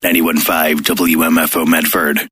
91.5 WMFO Medford.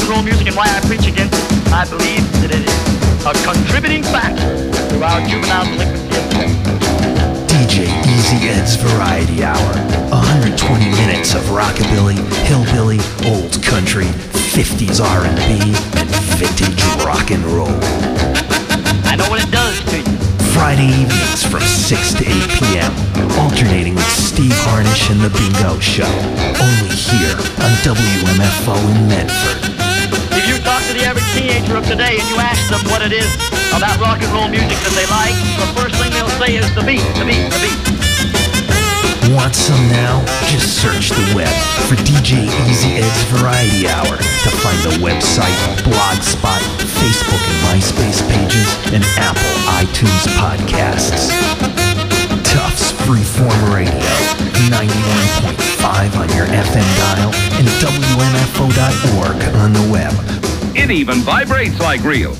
and roll music and why I preach against it. I believe that it is a contributing factor to our juvenile delinquency of sex. DJ Easy Ed's Variety Hour. 120 minutes of rockabilly, hillbilly, old country, 50s R&B, and vintage rock and roll. I know what it does to you. Friday evenings from 6 to 8 p.m. Alternating with Steve Harnish and The Bingo Show. Only here on WMFO in Medford. If you talk to the average teenager of today and you ask them what it is about rock and roll music that they like, the first thing they'll say is the beat, the beat, the beat. Want some now? Just search the web for DJ Easy Ed's Variety Hour to find the website, Blogspot, Facebook and MySpace pages, and Apple iTunes podcasts. Tufts Freeform Radio, 91.5 on your FM dial, and WMFO.org on the web. It even vibrates like real.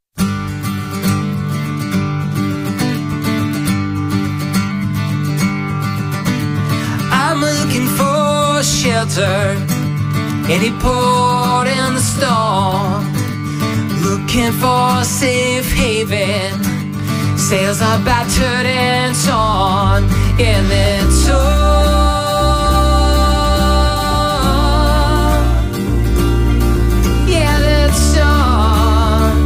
I'm looking for shelter, any port in the storm. Looking for a safe haven. Sails are battered and torn in the storm. Yeah, that storm.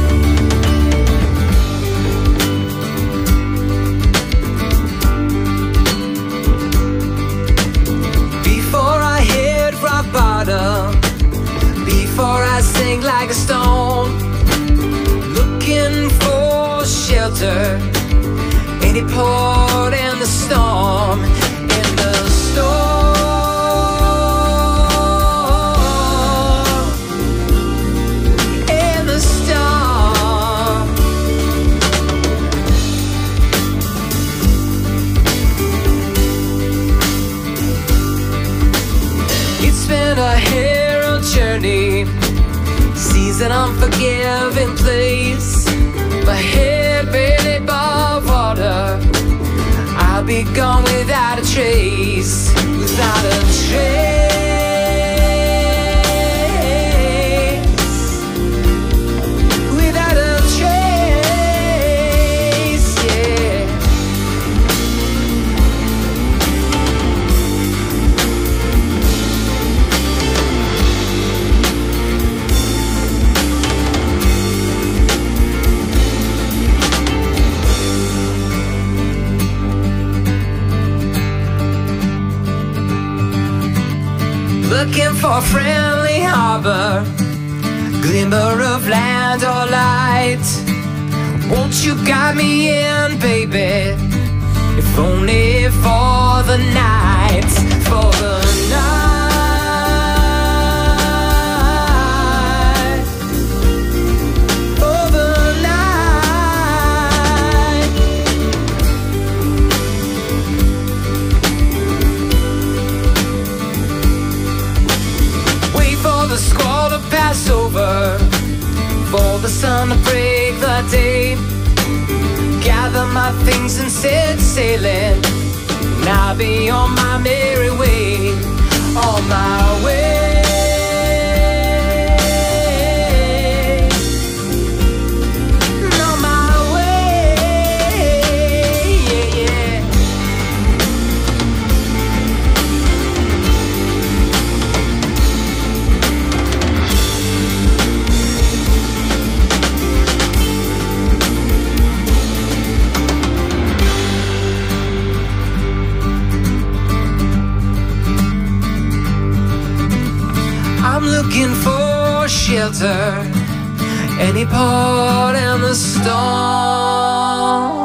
Before I hit rock bottom, before I sink like a stone, looking for shelter, any port in the storm, in the storm, in the storm. It's been a hero journey, seas an unforgiving place. My head barely above water, I'll be gone without a trace, without a trace, without a trace, yeah. Looking for a friendly harbor, glimmer of land or light. Won't you guide me in, baby? If only for the night, for the night, for the night. Wait for the squall to pass over, for the sun to break the day. Gather my things and set sailing, and I'll be on my merry way, on my way. On my way, yeah, yeah. I'm looking for shelter, any port in the storm.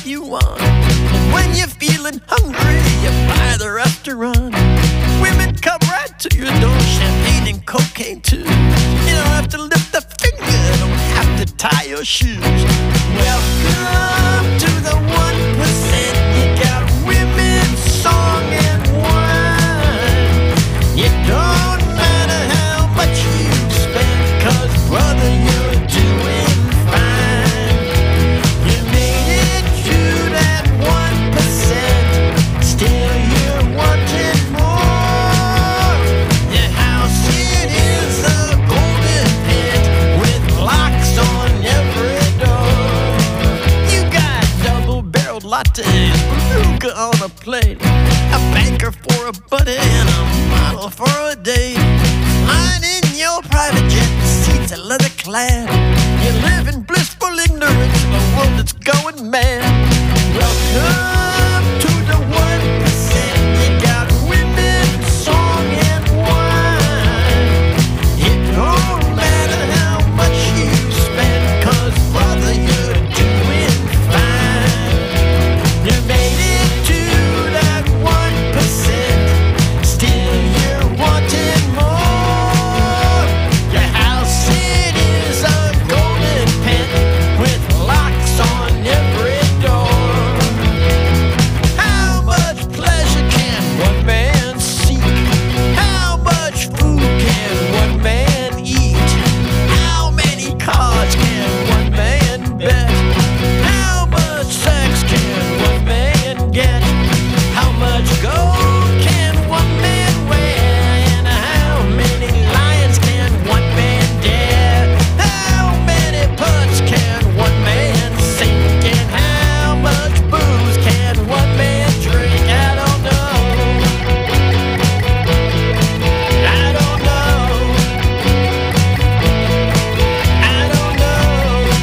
you want. And when you're feeling hungry, you buy the restaurant. Women come right to your door, champagne and cocaine too. You don't have to lift a finger, don't have to tie your shoes. Welcome to the 1%. You got women, song and wine. It don't matter how much you spend, 'cause brother, you're doing fine. You made it to that 1%. Still you're wanting more. Your house, it is a golden pit with locks on every door. You got double-barreled lattes, beluga on a plate, a banker for a buddy and a model for a date. Lying in your private jet, the seats are leather clad. You live in blissful ignorance of a world that's going mad. Welcome to the 1%. You got women, song and wine. It don't matter how much you spend, 'cause brother, you're doing fine. You made it to that 1%. Still you're wanting more. Your house, it is a golden pit with locks on every door. How much pleasure can one man seek? How much food can one man eat? How many cars can one man bet? How much sex can one man get? How much gold can one man wear? And how many lions can one man dare? How many putts can one man sink? And how much booze can one man drink? I don't know. I don't know. I don't know.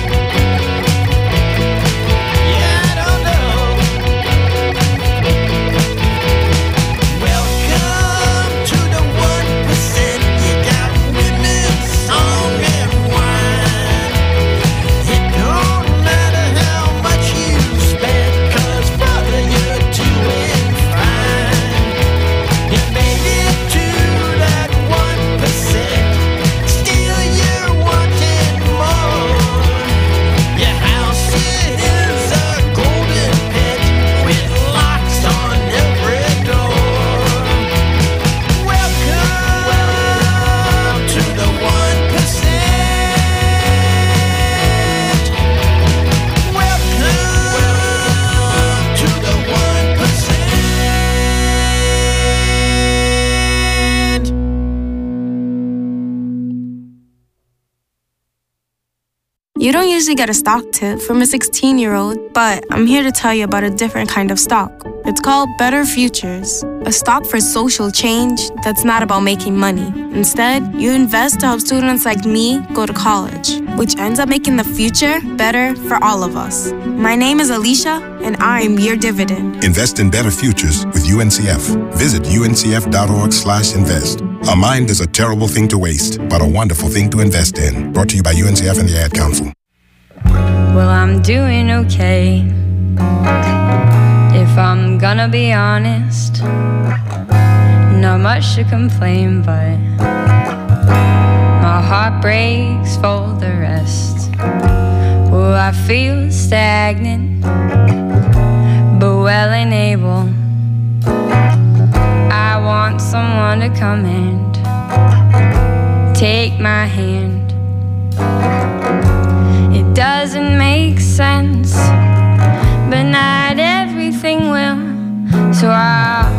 Yeah, I don't know. Welcome to the 1%. You got women, song and wine. It don't matter how much you spend, 'cause brother, you're doing fine. You made it to that 1%. Still you're wanting more. Your house, it is a golden pit with locks on every door. Welcome to the 1%. Welcome to the 1%. You don't usually get a stock tip from a 16-year-old, but I'm here to tell you about a different kind of stock. It's called Better Futures, a stock for social change that's not about making money. Instead, you invest to help students like me go to college, which ends up making the future better for all of us. My name is Alicia, and I'm your dividend. Invest in better futures with UNCF. Visit uncf.org/invest. A mind is a terrible thing to waste, but a wonderful thing to invest in. Brought to you by UNCF and the Ad Council. Well, I'm doing okay, if I'm gonna be honest. Not much to complain, but my heart breaks for the rest. Well, I feel stagnant, but well and able. I want someone to come and take my hand. It doesn't make sense, but not everything will. So I'll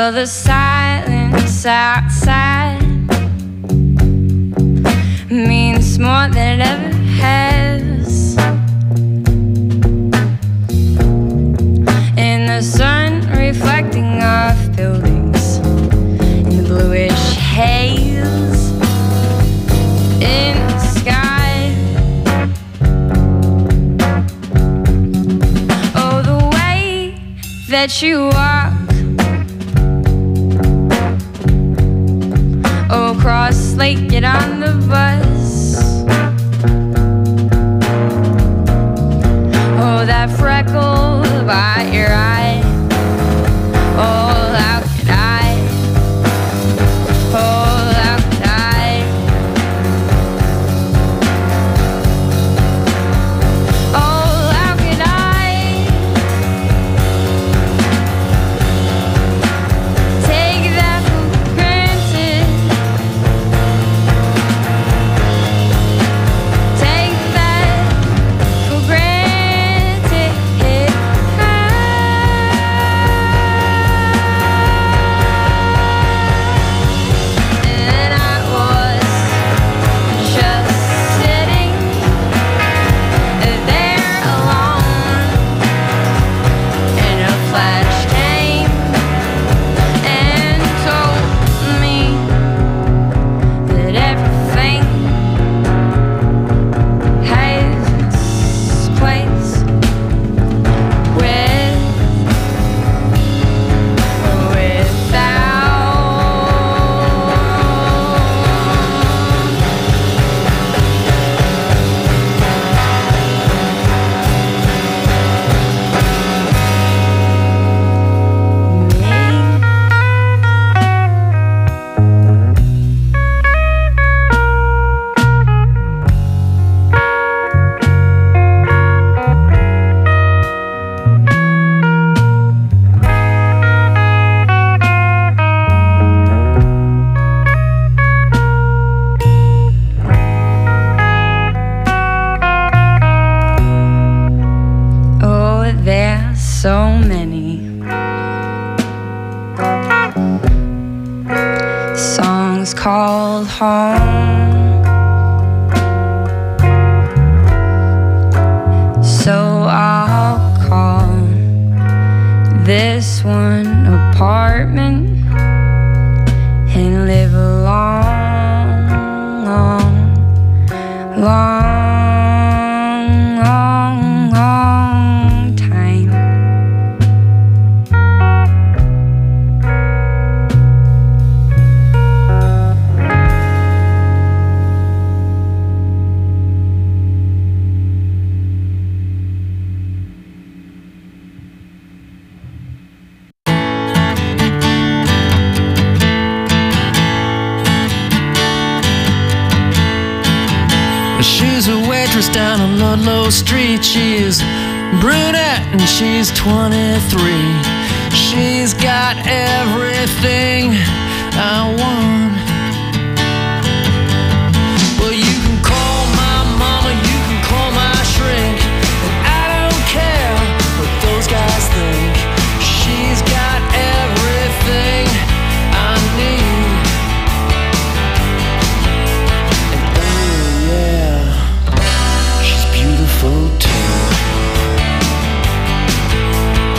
Well, the silence outside means more than it ever has. In the sun reflecting off buildings, in the bluish haze in the sky. Oh, the way that you walk across Lake, get on the bus. Oh, that freckle by your eye. Oh, how could I? Oh, how could I? Oh, how could I take that for granted? Take that for granted. And I was just sitting there alone, and a flash came and told me that everything has its place with or without. Oh, there's so many songs called home. So I'll call this one apartment and live a long, long, long, long, long time. She's a waitress down on Ludlow Street. She's brunette and she's 23. She's got everything I want. Well, you can call my mama, you can call my shrink, and I don't care what those guys think. She's got everything I need. And oh yeah, she's beautiful too.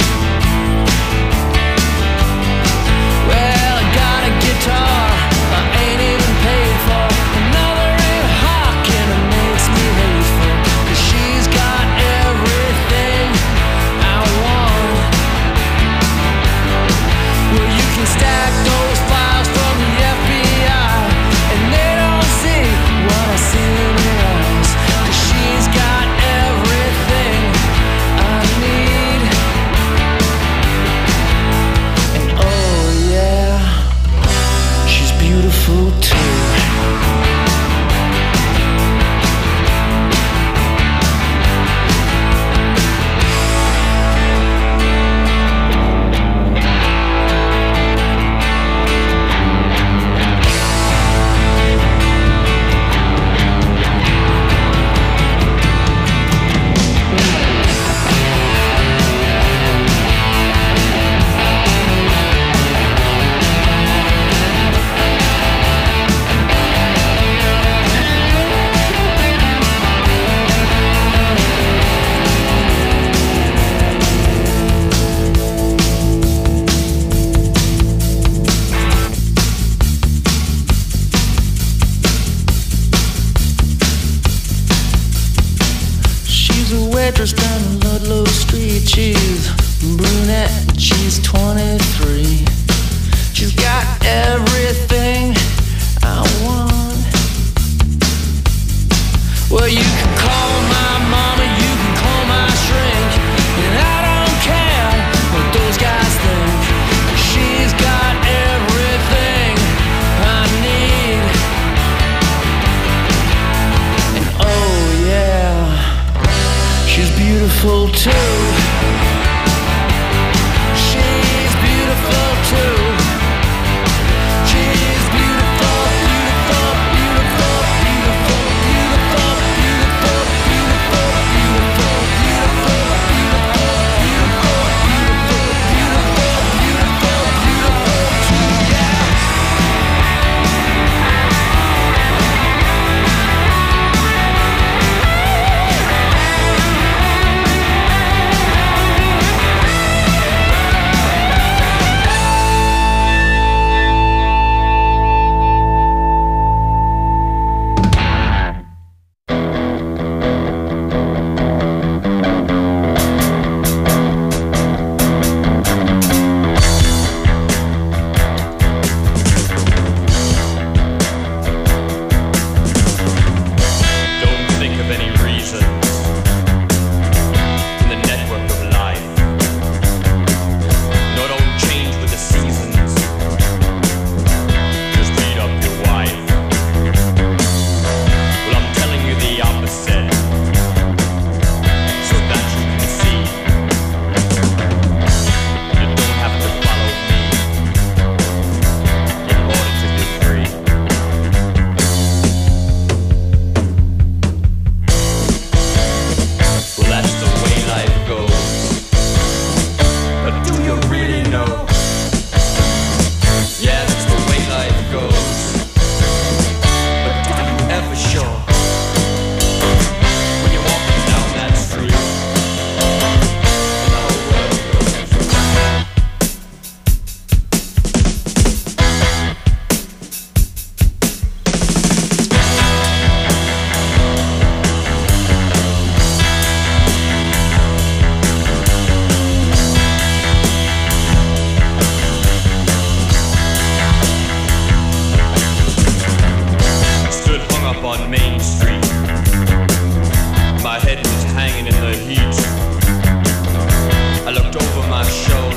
Well, I got a guitar,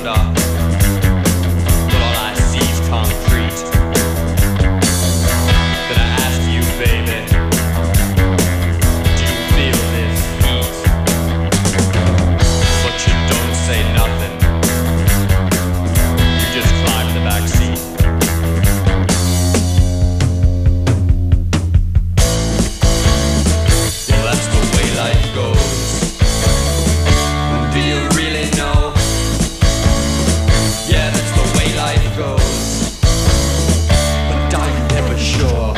up, but all I see is concrete. Then I ask you, baby, do you feel this heat? But you don't say nothing. You just climb the back seat. Yeah, that's the way life goes. Do you really know? Yeah, that's the way life goes. But are you never sure?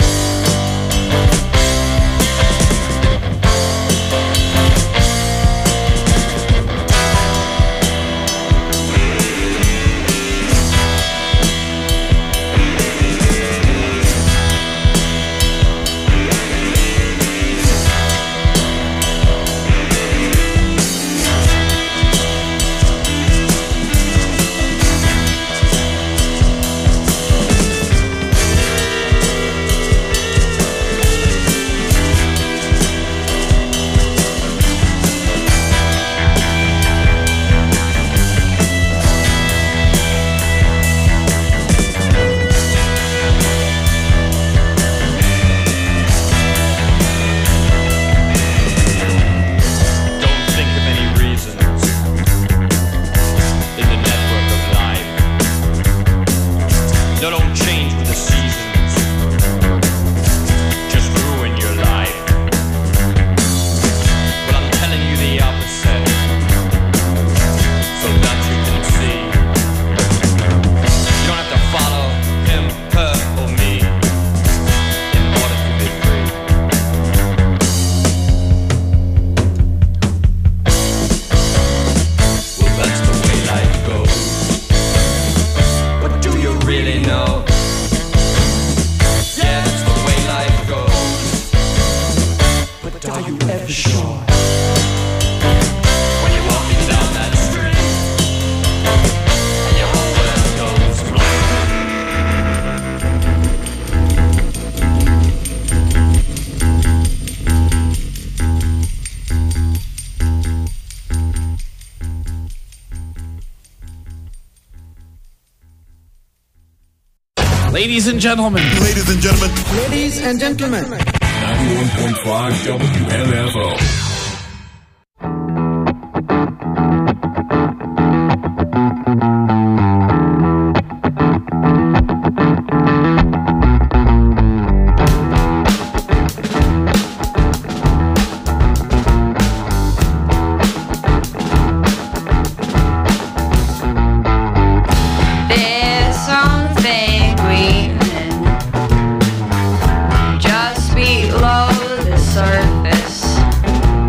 Ladies and gentlemen. Ladies and gentlemen. Ladies and gentlemen. 91.5 WMFO. Just below the surface.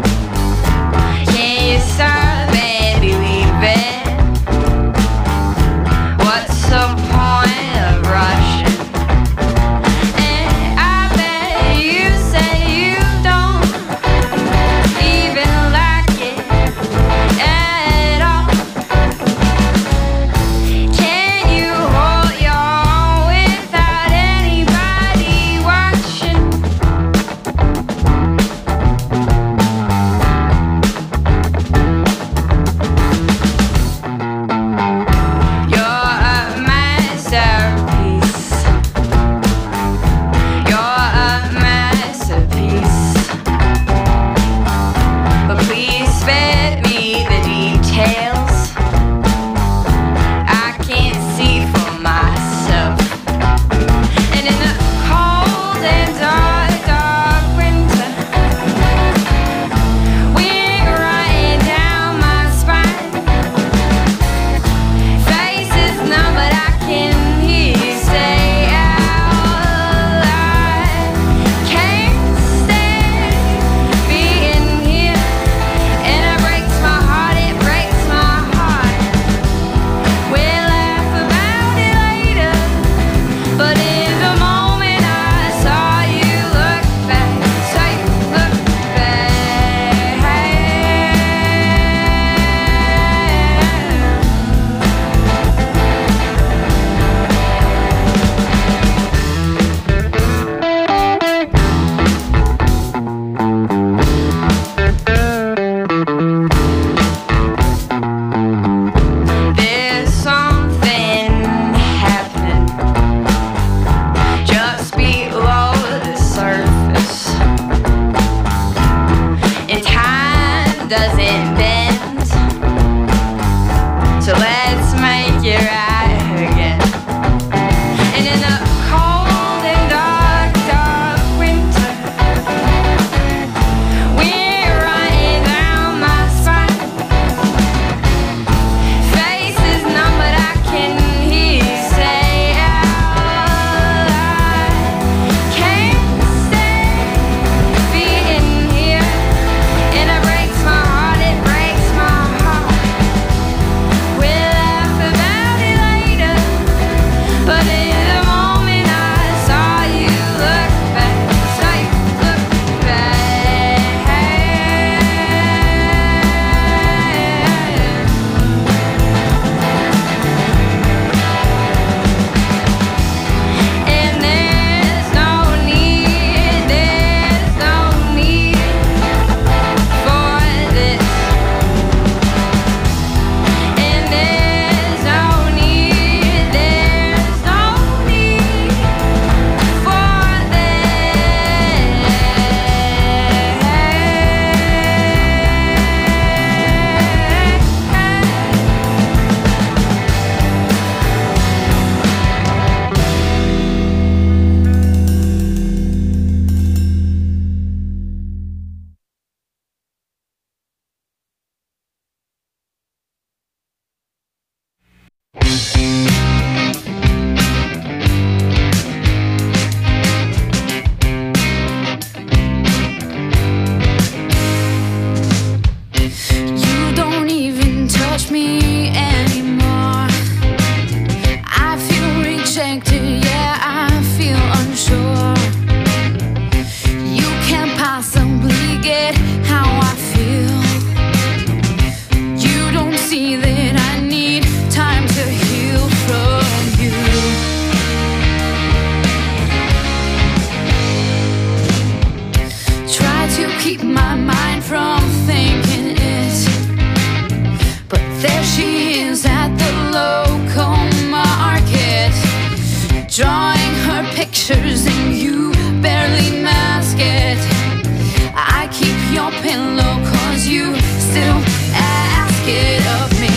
pictures and you barely mask it. I keep your pillow cause you still ask it of me.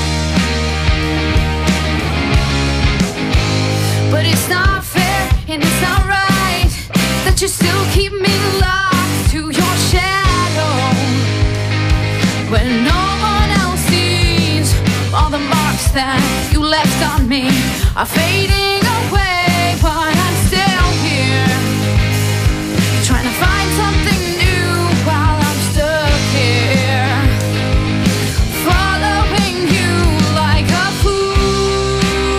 But it's not fair and it's not right that you still keep me locked to your shadow when no one else sees all the marks that you left on me are fading away, but I'm still here trying to find something new while I'm stuck here, following you like a fool.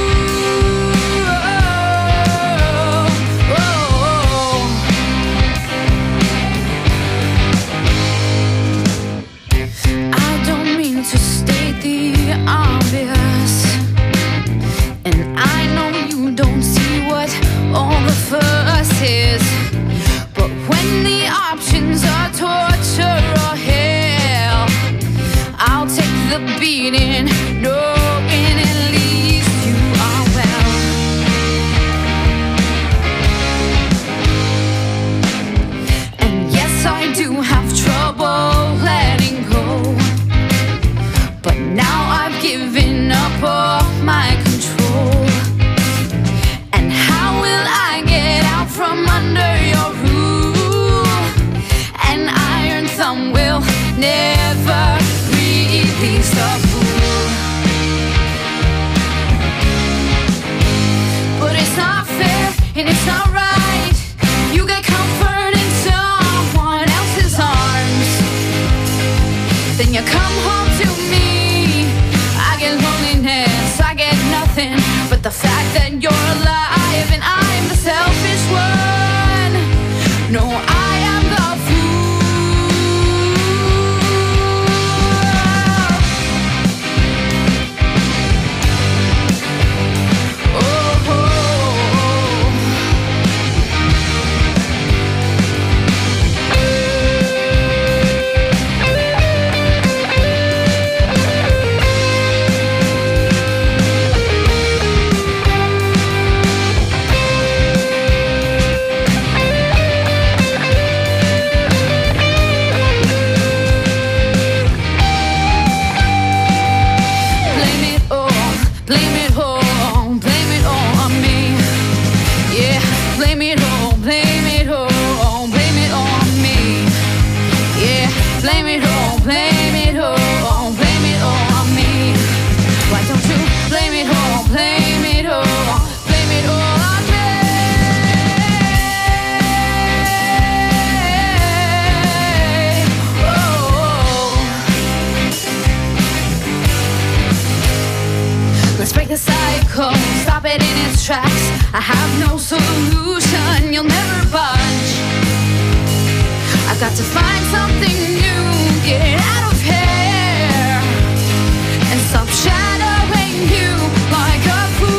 I don't mean to state the obvious, and I know you don't see what all the fuss is, but when the options are torture or hell, I'll take the beating, knowing at least you are well. And yes, I do have trouble letting go, but now I've given up all my control. And how will I get out from under your rule? An iron thumb will never release the fool. But it's not fair and it's not right. You get comfort in someone else's arms, then you come home to me. I get loneliness, I get nothing but the fact that you're alive and I'm the selfish one. No, I am the fool. Oh, oh, blame it all on me. Yeah, blame it all on me. Yeah, blame it all on me. Why don't you blame it all on me? Let's break the cycle, stop it in its tracks. I have no solution, you'll never budge. I've got to find something new, get out of here, and stop shadowing you like a fool.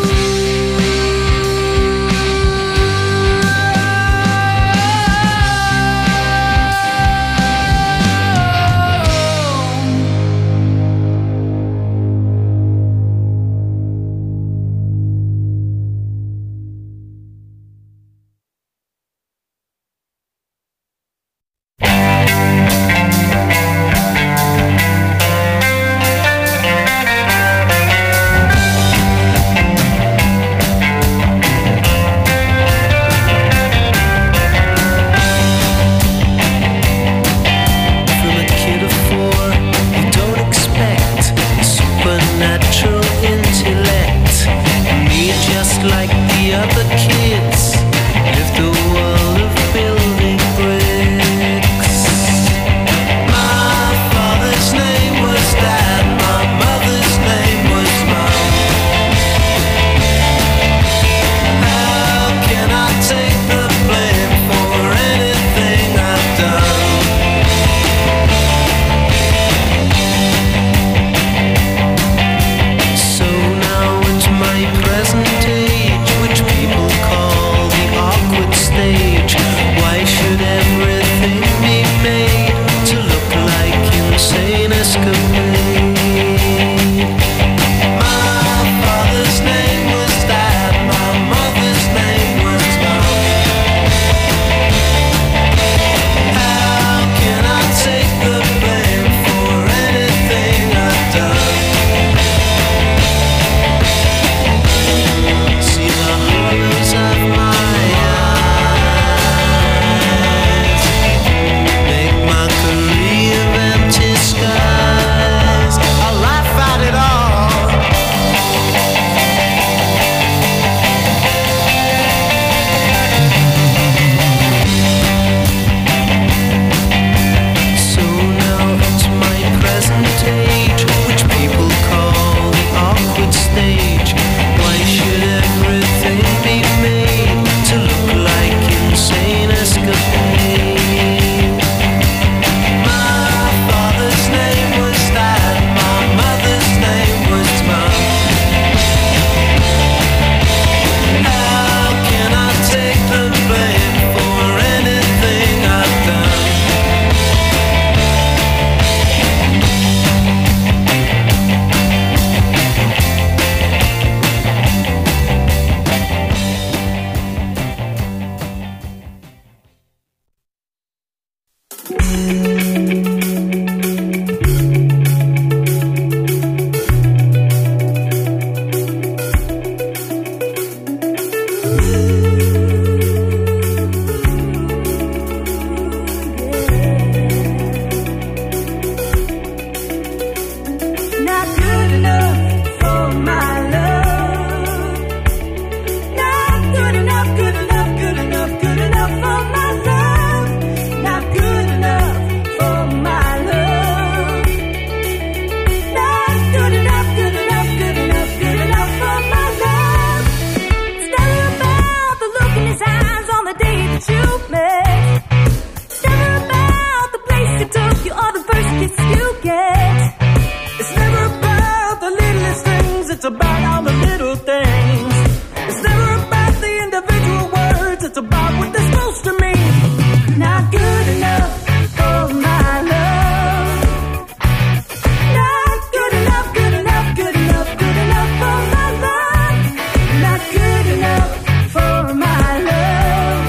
down to little things. It's never about the individual words, it's about what they're supposed to mean. Not good enough for my love. Not good enough, good enough, good enough, good enough for my love. Not good enough for my love.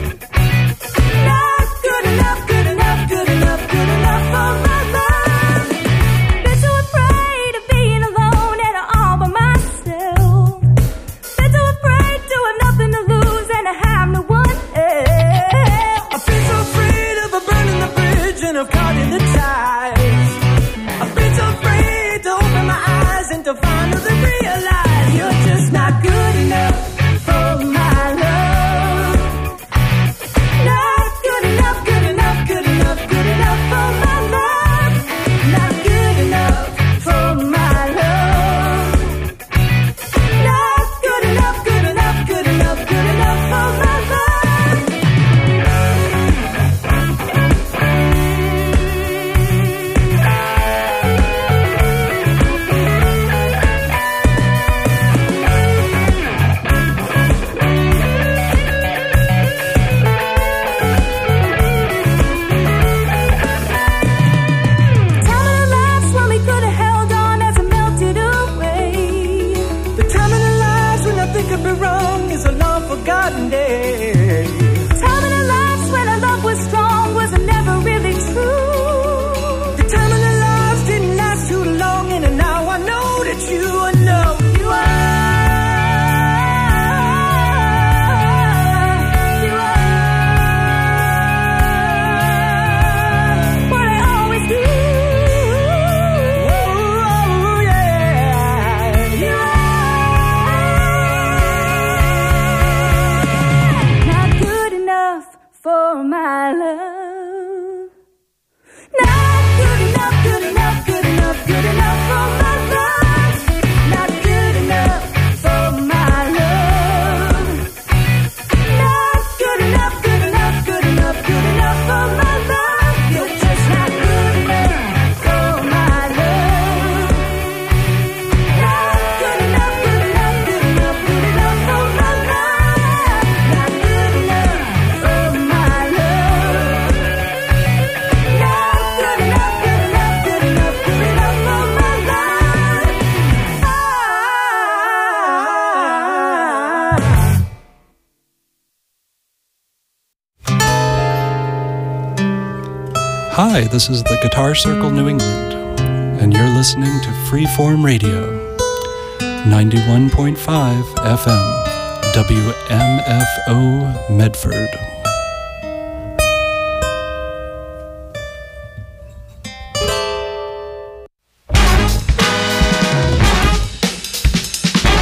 Not good enough, good enough, good enough, good enough for my love. Been too afraid of being alone and all by myself. Been too afraid to have nothing to lose and to have no one else. I've been so afraid of burning the bridge and of caught in the ties. I've been so afraid to open my eyes and to finally realize you're just not good enough for my love. Not good enough, good enough, good enough, good enough for my love. Not good enough for my love. Not good enough, good enough, good enough, good enough for my love. Time in our lives when we could have held on as it melted away. The time in our lives when nothing could be wrong is a long forgotten day. Time in our lives when our love was strong was never really true. The time in our lives didn't last too long, and now I know that you know you are. You are what I always do. Oh, yeah. You are not good enough for my love. Not good enough, good enough, good enough, good enough for my love. Not good enough for my love. Not good enough, good enough, good enough, good enough for my love. You're just not good enough for my love. Not good enough, good enough, good enough, good enough for my love. Not good enough for my love. Not good enough, good enough, good enough, good enough for my love. Hi, this is the Guitar Circle New England, and you're listening to Freeform Radio, 91.5 FM, WMFO Medford.